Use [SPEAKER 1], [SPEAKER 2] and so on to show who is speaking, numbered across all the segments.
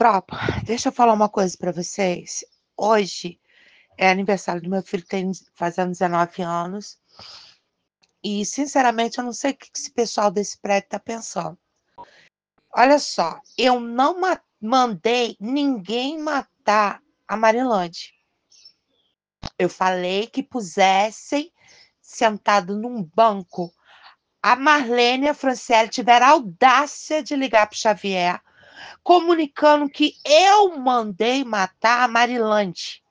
[SPEAKER 1] Tropa, deixa eu falar uma coisa pra vocês. Hoje é aniversário do meu filho, que tem fazendo 19 anos. E, sinceramente, eu não sei o que esse pessoal desse prédio tá pensando. Olha só, eu não mandei ninguém matar a Marilande. Eu falei que pusessem sentado num banco. A Marlene e a Franciele tiveram a audácia de ligar pro Xavier, comunicando que eu mandei matar a Marilande.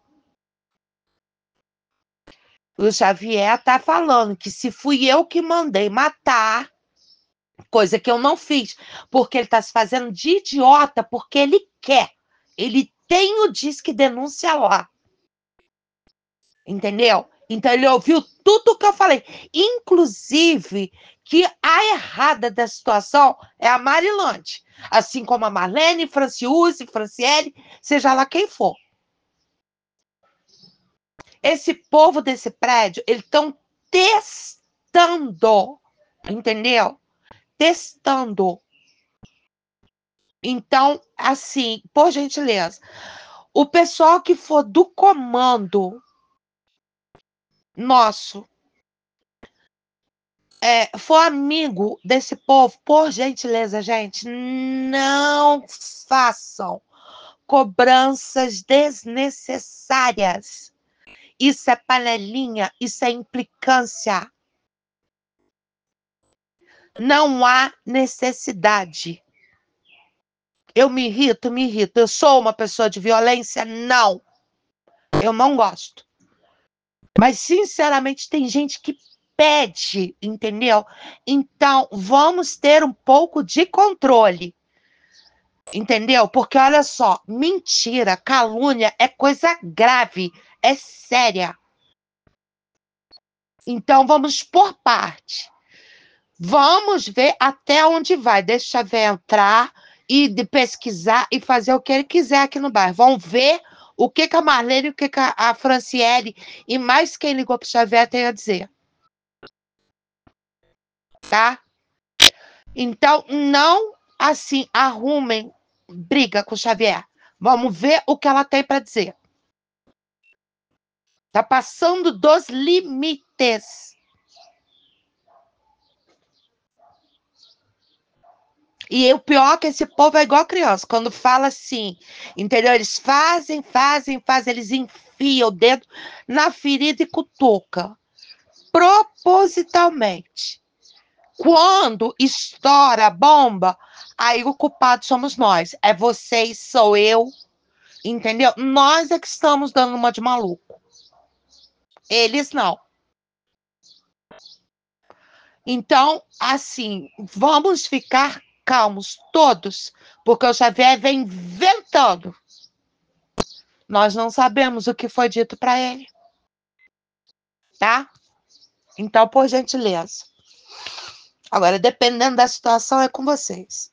[SPEAKER 1] O Xavier tá falando que se fui eu que mandei matar, coisa que eu não fiz, porque ele tá se fazendo de idiota, porque ele quer. Ele tem o disque denúncia lá. Entendeu? Então ele ouviu tudo o que eu falei. Inclusive que a errada da situação é a Marilande. Assim como a Marlene, Franciuse, Franciele, seja lá quem for. Esse povo desse prédio, eles estão testando, entendeu? Testando. Então, assim, por gentileza, o pessoal que for do comando nosso, for amigo desse povo, por gentileza, gente, não façam cobranças desnecessárias. Isso é panelinha, isso é implicância. Não há necessidade. Eu me irrito, me irrito. Eu sou uma pessoa de violência? Não. Eu não gosto. Mas, sinceramente, tem gente que pede, entendeu? Então, vamos ter um pouco de controle. Entendeu? Porque, olha só, mentira, calúnia é coisa grave, é séria. Então, vamos por parte. Vamos ver até onde vai. Deixa o Xavier entrar e de pesquisar e fazer o que ele quiser aqui no bairro. Vão ver o que a Marlene, o que a Franciele e mais quem ligou para o Xavier tem a dizer. Tá? Então, não assim arrumem briga com o Xavier. Vamos ver o que ela tem para dizer. Tá passando dos limites. E o pior é que esse povo é igual criança. Quando fala assim, entendeu? Eles fazem, eles enfiam o dedo na ferida e cutuca. Propositalmente. Quando estoura a bomba, aí o culpado somos nós. É vocês, sou eu, entendeu? Nós é que estamos dando uma de maluco. Eles não. Então, assim, vamos ficar calmos todos, porque o Xavier vem ventando. Nós não sabemos o que foi dito para ele, tá? Então, por gentileza. Agora, dependendo da situação, é com vocês.